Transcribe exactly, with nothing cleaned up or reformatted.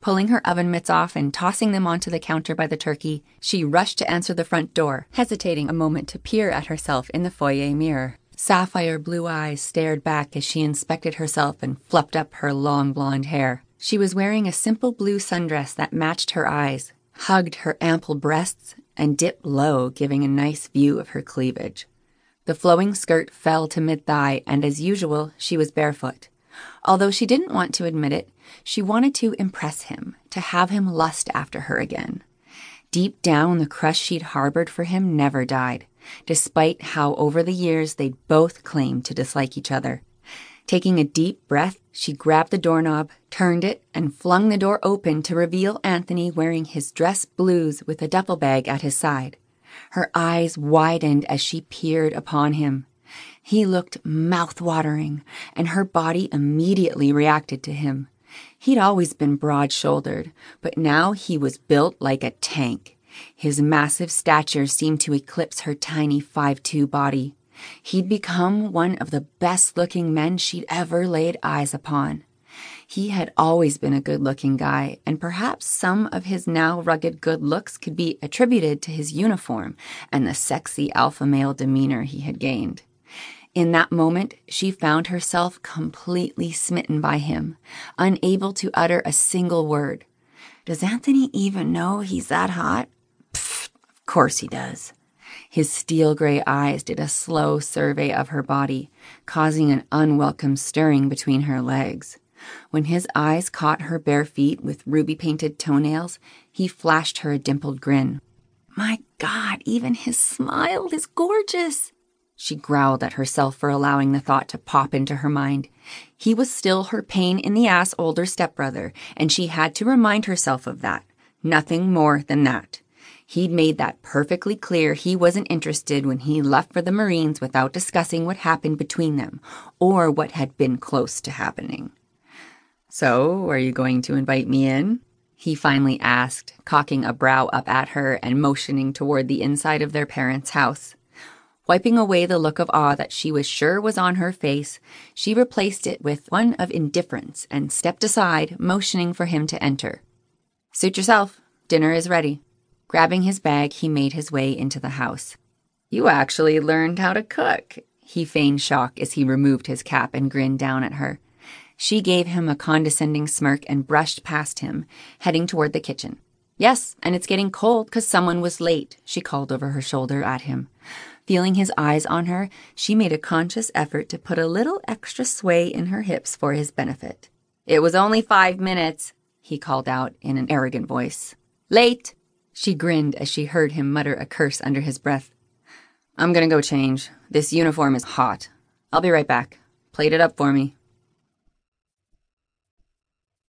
Pulling her oven mitts off and tossing them onto the counter by the turkey, she rushed to answer the front door, hesitating a moment to peer at herself in the foyer mirror. Sapphire blue eyes stared back as she inspected herself and fluffed up her long blonde hair. She was wearing a simple blue sundress that matched her eyes, hugged her ample breasts, and dipped low, giving a nice view of her cleavage. The flowing skirt fell to mid-thigh, and as usual, she was barefoot. Although she didn't want to admit it, she wanted to impress him, to have him lust after her again. Deep down, the crush she'd harbored for him never died, despite how over the years they'd both claimed to dislike each other. Taking a deep breath, she grabbed the doorknob, turned it, and flung the door open to reveal Anthony wearing his dress blues with a duffel bag at his side. Her eyes widened as she peered upon him. He looked mouth-watering, and her body immediately reacted to him. He'd always been broad-shouldered, but now he was built like a tank. His massive stature seemed to eclipse her tiny five foot two body. He'd become one of the best-looking men she'd ever laid eyes upon. He had always been a good-looking guy, and perhaps some of his now rugged good looks could be attributed to his uniform and the sexy alpha male demeanor he had gained. In that moment, she found herself completely smitten by him, unable to utter a single word. Does Anthony even know he's that hot? Pfft, of course he does. His steel-gray eyes did a slow survey of her body, causing an unwelcome stirring between her legs. When his eyes caught her bare feet with ruby-painted toenails, he flashed her a dimpled grin. My God, even his smile is gorgeous! She growled at herself for allowing the thought to pop into her mind. He was still her pain-in-the-ass older stepbrother, and she had to remind herself of that. Nothing more than that. He'd made that perfectly clear he wasn't interested when he left for the Marines without discussing what happened between them, or what had been close to happening. So, are you going to invite me in? He finally asked, cocking a brow up at her and motioning toward the inside of their parents' house. Wiping away the look of awe that she was sure was on her face, she replaced it with one of indifference and stepped aside, motioning for him to enter. Suit yourself. Dinner is ready. Grabbing his bag, he made his way into the house. You actually learned how to cook, he feigned shock as he removed his cap and grinned down at her. She gave him a condescending smirk and brushed past him, heading toward the kitchen. Yes, and it's getting cold because someone was late, she called over her shoulder at him. Feeling his eyes on her, she made a conscious effort to put a little extra sway in her hips for his benefit. It was only five minutes, he called out in an arrogant voice. Late! She grinned as she heard him mutter a curse under his breath. I'm gonna go change. This uniform is hot. I'll be right back. Plate it up for me.